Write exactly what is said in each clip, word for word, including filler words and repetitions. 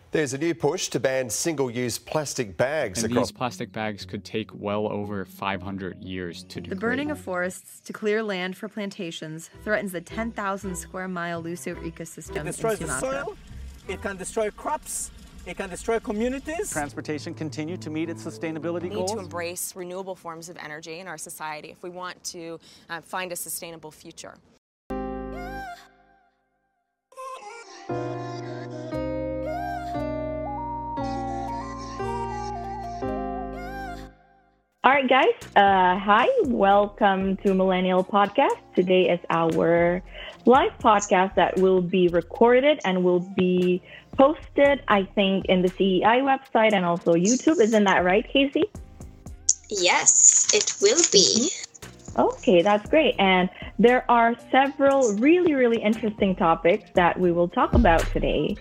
There's a new push to ban single-use plastic bags And across... these plastic bags could take well over five hundred years to degrade. The burning of forests to clear land for plantations threatens the ten thousand square mile Luso ecosystem It destroys in the Sumatra. soil, it can destroy crops, it can destroy communities. Transportation continue to meet its sustainability We need goals. to embrace renewable forms of energy in our society if we want to uh, find a sustainable future. All right, guys. Uh, hi, welcome to Millennial Podcast. Today is our live podcast that will be recorded and will be posted, I think, in the C E I website and also YouTube. Isn't that right, Casey? Yes, it will be. Okay, that's great. And there are several really, really interesting topics that we will talk about today.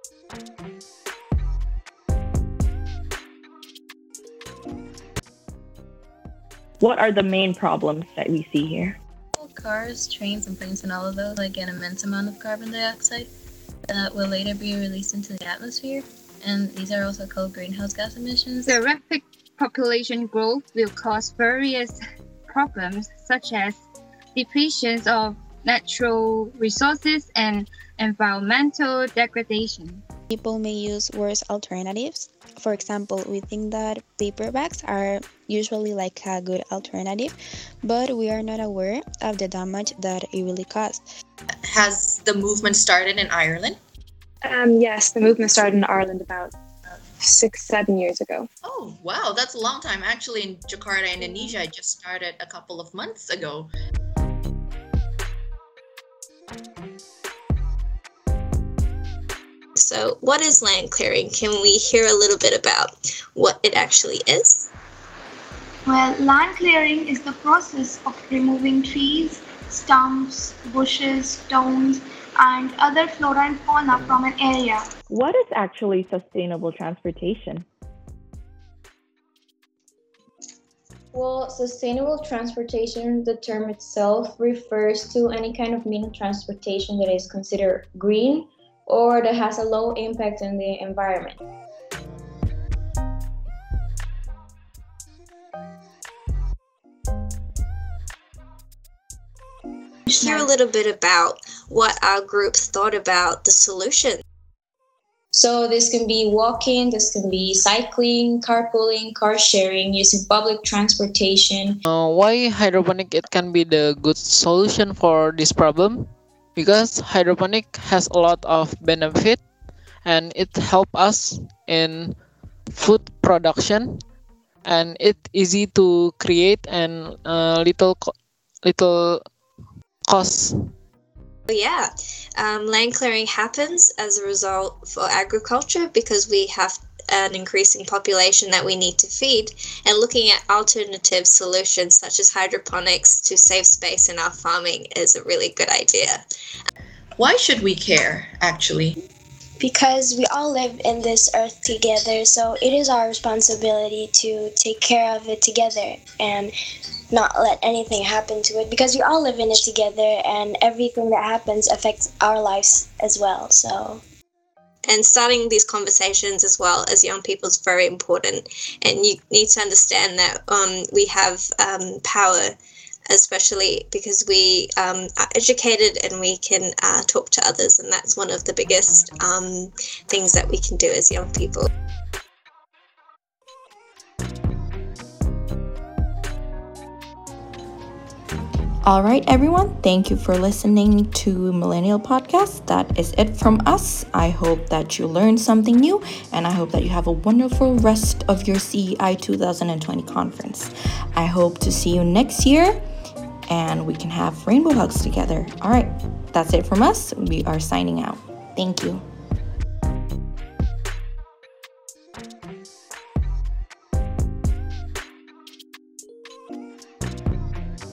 What are the main problems that we see here? Cars, trains, and planes, and all of those like an immense amount of carbon dioxide that will later be released into the atmosphere. And these are also called greenhouse gas emissions. The rapid population growth will cause various problems such as depletion of natural resources and environmental degradation. People may use worse alternatives. For example, we think that paper bags are usually like a good alternative, but we are not aware of the damage that it really causes. Has the movement started in Ireland? Um, yes, the movement started in Ireland about six, seven years ago. Oh, wow, that's a long time. Actually, in Jakarta, Indonesia, it just started a couple of months ago. So what is land clearing? Can we hear a little bit about what it actually is? Well, land clearing is the process of removing trees, stumps, bushes, stones, and other flora and fauna from an area. What is actually sustainable transportation? Well, sustainable transportation, the term itself refers to any kind of means of transportation that is considered green or that has a low impact on the environment. Hear a little bit about what our group thought about the solution. So this can be walking, this can be cycling, carpooling, car sharing, using public transportation. Uh, why hydroponic it can be the good solution for this problem? Because hydroponic has a lot of benefit and it help us in food production and it easy to create and uh, little co- little cost. Yeah, um, land clearing happens as a result for agriculture because we have an increasing population that we need to feed, and looking at alternative solutions such as hydroponics to save space in our farming is a really good idea. Why should we care, actually? Because we all live in this earth together, so it is our responsibility to take care of it together and not let anything happen to it, because we all live in it together and everything that happens affects our lives as well. So, and starting these conversations as well as young people is very important, and you need to understand that um, we have um, power, especially because we um, are educated and we can uh, talk to others, and that's one of the biggest um, things that we can do as young people. All right, everyone. Thank you for listening to Millennial Podcast. That is it from us. I hope that you learned something new, and I hope that you have a wonderful rest of your C E I twenty twenty conference. I hope to see you next year, and we can have rainbow hugs together. All right, that's it from us. We are signing out. Thank you.